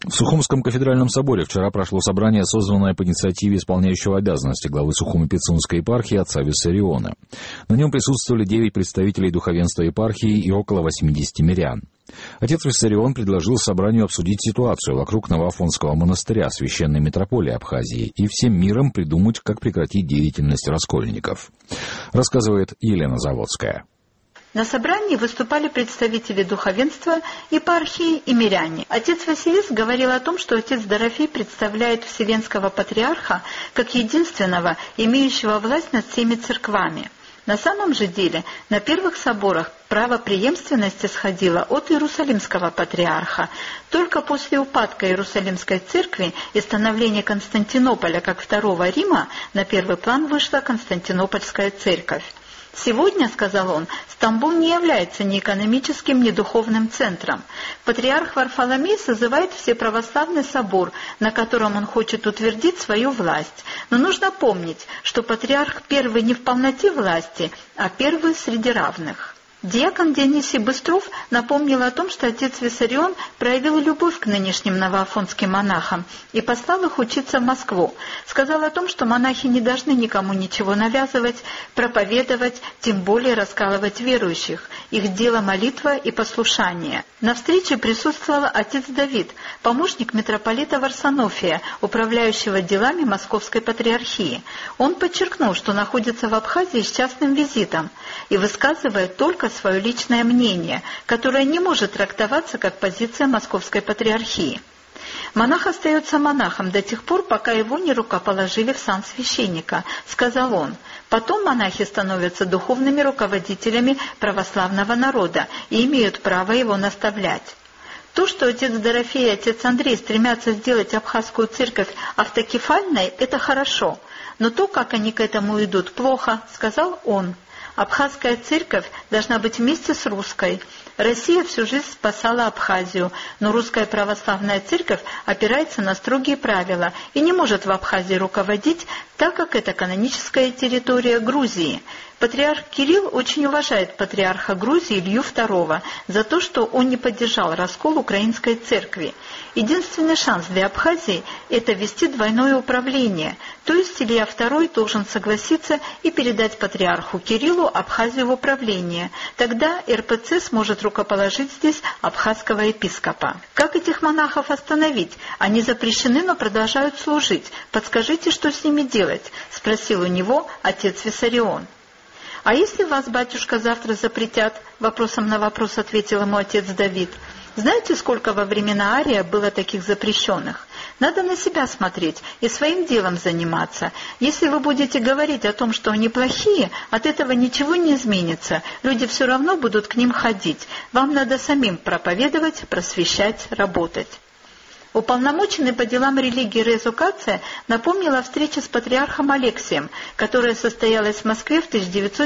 В Сухумском кафедральном соборе вчера прошло собрание, созванное по инициативе исполняющего обязанности главы Сухумо-Пицунской епархии отца Виссариона. На нем присутствовали 9 представителей духовенства епархии и около 80 мирян. Отец Виссарион предложил собранию обсудить ситуацию вокруг Новоафонского монастыря, священной митрополии Абхазии, и всем миром придумать, как прекратить деятельность раскольников. Рассказывает Елена Заводская. На собрании выступали представители духовенства, епархии и миряне. Отец Василис говорил о том, что отец Дорофей представляет Вселенского Патриарха как единственного, имеющего власть над всеми церквами. На самом же деле, на первых соборах право преемственности сходило от Иерусалимского Патриарха. Только после упадка Иерусалимской церкви и становления Константинополя как Второго Рима на первый план вышла Константинопольская церковь. «Сегодня, — сказал он, — Стамбул не является ни экономическим, ни духовным центром. Патриарх Варфоломей созывает Всеправославный собор, на котором он хочет утвердить свою власть. Но нужно помнить, что патриарх первый не в полноте власти, а первый среди равных». Диакон Дионисий Быстров напомнил о том, что отец Виссарион проявил любовь к нынешним новоафонским монахам и послал их учиться в Москву. Сказал о том, что монахи не должны никому ничего навязывать, проповедовать, тем более раскалывать верующих. Их дело молитва и послушание. На встрече присутствовал отец Давид, помощник митрополита Варсонофия, управляющего делами Московской патриархии. Он подчеркнул, что находится в Абхазии с частным визитом и высказывает только свое личное мнение, которое не может трактоваться как позиция Московской патриархии. «Монах остается монахом до тех пор, пока его не рукоположили в сан священника», — сказал он. «Потом монахи становятся духовными руководителями православного народа и имеют право его наставлять». То, что отец Дорофей и отец Андрей стремятся сделать абхазскую церковь автокефальной, это хорошо, но то, как они к этому идут, плохо, — сказал он. Абхазская церковь должна быть вместе с русской. Россия всю жизнь спасала Абхазию, но русская православная церковь опирается на строгие правила и не может в Абхазии руководить, так как это каноническая территория Грузии. Патриарх Кирилл очень уважает патриарха Грузии Илью II за то, что он не поддержал раскол украинской церкви. Единственный шанс для Абхазии – это вести двойное управление, то есть Илья II должен согласиться и передать патриарху Кириллу Абхазию в управление. Тогда РПЦ сможет рукоположить здесь абхазского епископа. Как этих монахов остановить? Они запрещены, но продолжают служить. Подскажите, что с ними делать? – спросил у него отец Виссарион. «А если вас, батюшка, завтра запретят?» — вопросом на вопрос ответил ему отец Давид. «Знаете, сколько во времена Ария было таких запрещенных? Надо на себя смотреть и своим делом заниматься. Если вы будете говорить о том, что они плохие, от этого ничего не изменится. Люди все равно будут к ним ходить. Вам надо самим проповедовать, просвещать, работать». Уполномоченный по делам религии Резо Кация напомнил о встрече с патриархом Алексием, которая состоялась в Москве в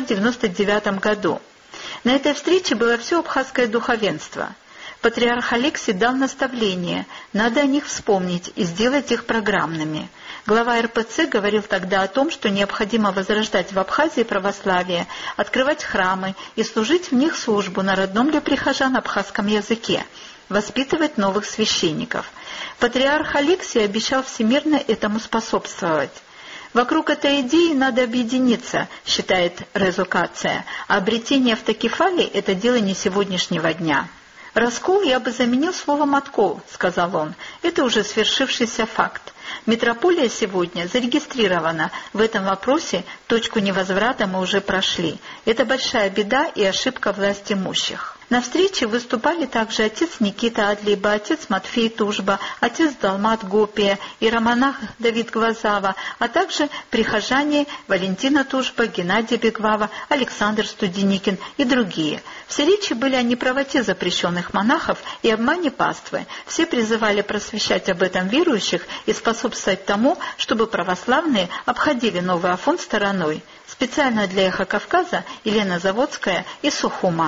1999 году. На этой встрече было все абхазское духовенство. Патриарх Алексий дал наставление, надо о них вспомнить и сделать их программными. Глава РПЦ говорил тогда о том, что необходимо возрождать в Абхазии православие, открывать храмы и служить в них службу на родном для прихожан абхазском языке, воспитывать новых священников. Патриарх Алексий обещал всемирно этому способствовать. Вокруг этой идеи надо объединиться, считает Резо Кация, а обретение автокефалии – это дело не сегодняшнего дня. «Раскол я бы заменил словом «откол», — сказал он. «Это уже свершившийся факт. Митрополия сегодня зарегистрирована. В этом вопросе точку невозврата мы уже прошли. Это большая беда и ошибка власть имущих». На встрече выступали также отец Никита Адлиба, отец Матфей Тужба, отец Далмат Гопия, иеромонах Давид Глазава, а также прихожане Валентина Тужба, Геннадий Бегвава, Александр Студеникин и другие. Все речи были о неправоте запрещенных монахов и обмане паствы. Все призывали просвещать об этом верующих и способствовать тому, чтобы православные обходили Новый Афон стороной. Специально для «Эхо Кавказа» Елена Заводская из Сухума.